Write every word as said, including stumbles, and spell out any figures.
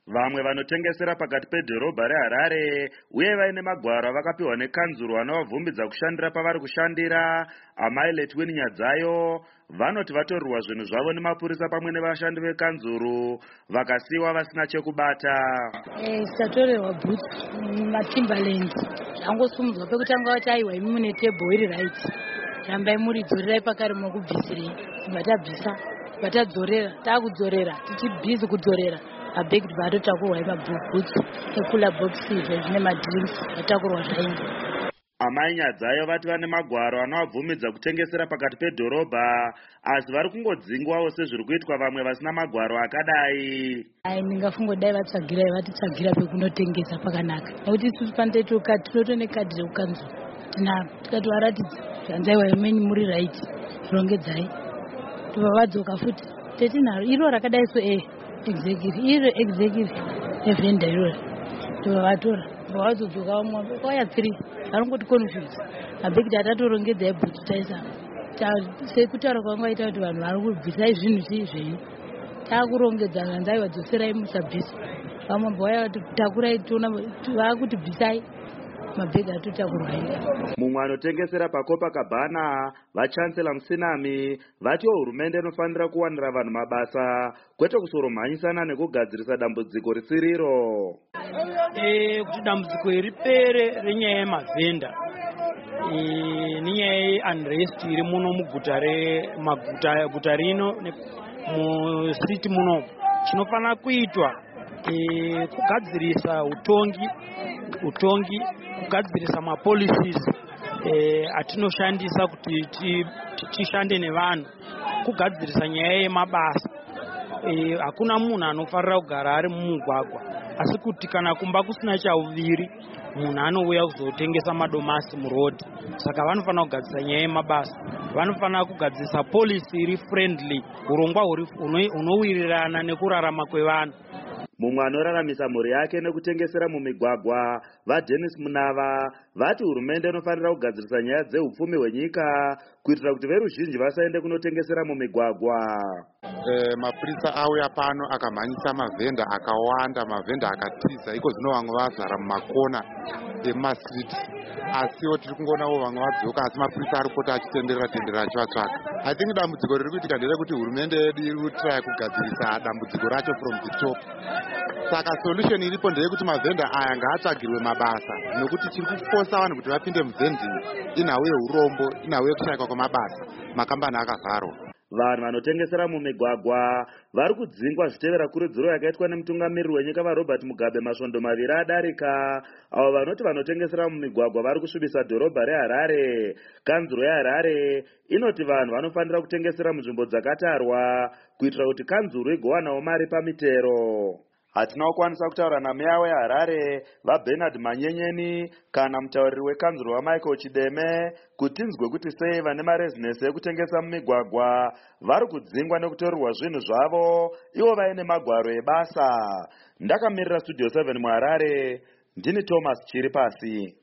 Vamwe vanotengesera pakati pedhorobha reHarare uye vaine magwaro vakapiwa nekanzuru vanovabvumbidza kushandira pavari kushandira amai Letwin Nyadzayo vanoti vatorerwa zvinhu zvavo nemapurisa pamwe nevashandi vekanzuru vakasiiwa vasina chekubata. Eh, tatorerwa boots maTimberland zvangosumudzwa pekutanga kuti aiwa imi mune table iri right rambai muri dzorerai pakare mukubvisirei batabvisa batadzorera takudzorera tichibhizi kudzorera abeg vatotakurwa mabhutsu ekula boxi zvine madrinks vatakurwa zvainge. Amai Nyadzayo vati vane magwaro anovabvumidza kutengesera pakati pedhorobha asi vari kungodzingwawo sezviri kuitwa vamwe vasina magwaro akadai. Ai ndingafungodai vatsvagirai vatitsvagira pekunotengesa pakanaka nekuti isusu pandaito kati tinoto nekadhi rekukanzura tinaro tikatovaratidza zvanzaiwa imweni muri right rongedzai tobva vadzoka futi tetinaro iro rakadai so e executive iro executive evhenda iroro tobva vatora tobva vadzodzoka vamwe kwaya three varongoti confuse abhekiti atatorongedzai bhuti taisa sekutaura kwanga vaita kuti vanhu vari kubvisai zvinhu chii zvenyu taakurongedza nganzai vadzoserai musabvisa vamwe mbauya takurai tiona vaakuti bvisai mabhegi atotakurwai. Mumwe anotengesera paCopacabana vachancellor Musinami vatiwo hurumende inofanira kuwanira vanhu mabasa kwete kusoromhanyisana nekugadzirisa dambudziko risiriro. Eh, kuti dambudziko ripere renyaya yemavhenda eh, nenyaya yeunrest iri muno muguta remaguta guta rino musiti muno chinofanira kuitwa eh, kugadzirisa utongi utongi kugadzirisa mapolicies eh, atinoshandisa kuti tishande nevanhu kugadzirisa nyaya yemabasa eh, hakuna munhu anofarira kugara ari mumugwagwa asi kuti kana kumba kusina chauviri munhu anouya kuzotengesa madomasi murodhi saka vanofanira kugadzirisa nyaya yemabasa vanofanira kugadzirisa policy iri friendly urongwa hunowirirana nekurarama kwevanhu. Mumwe anoraramisa mhuri yake nekutengesera mumigwagwa vaDennis Munava vati hurumende inofanira kugadzirisa nyaya dzehupfumi hwenyika kuitira kuti veruzhinji vasaende kunotengesera mumigwagwa. E, mapurisa auya pano akamhanyisa mavhenda akawanda, mavhenda akatiza iko zvino vamwe vazara mumakona emastriti asiwo tiri kungonawo vamwe vadzoka asi mapurisa ari kupota achitenderera tenderera achivatsvaka. I think dambudziko riri kuitika nderekuti hurumende yedu iri kutry kugadzirisa dambudziko racho from the top. Saka solution iripo ndeyekuti mavhenda aya ngaatsvagirwe mabasa nokuti tiri kufosa vanhu kuti vapinde muvhendingi inhau yeurombo, inhau yekushayikwa kwamabasa, makambani akavharwa. Vanhu vanotengesera mumigwagwa vari kudzingwa zvitevera kurudziro yakaitwa nemutungamiriri wenyika vaRobert Mugabe masvondo maviri adarika avo vanoti vanotengesera mumigwagwa vari kusvibisa dhorobha reHarare. Kanzuro yeHarare inoti vanhu vanofanira kutengesera munzvimbo dzakatarwa kuitira kuti kanzuro igowanawo mari pamitero. Hatina kukwanisa kutaura nameya weHarare vaBernard Manyenyeni kana mutauriri wekanzuro waMichael Chideme kuti tinzwe kuti sei vane marezinesi ekutengesa mumigwagwa vari kudzingwa nekutorerwa zvinhu zvavo ivo vaine magwaro ebasa. Ndakamirira Studio seven muHarare, ndini Thomas Chiripasi.